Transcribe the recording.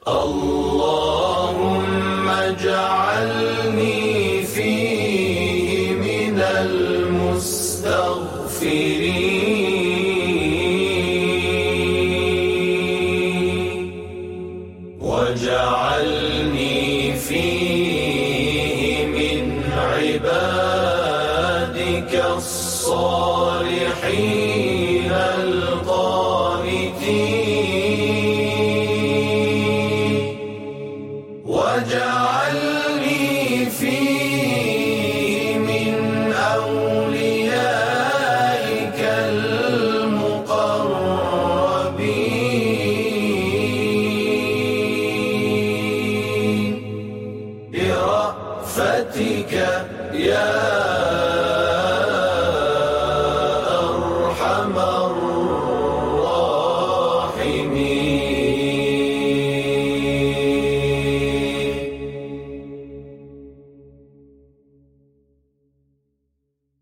اللهم اجعلني فيه من المستغفرين واجعلني فيه من عبادك الصالحين القانتين واجعلني فيه من أوليائك المقربين برأفتك يا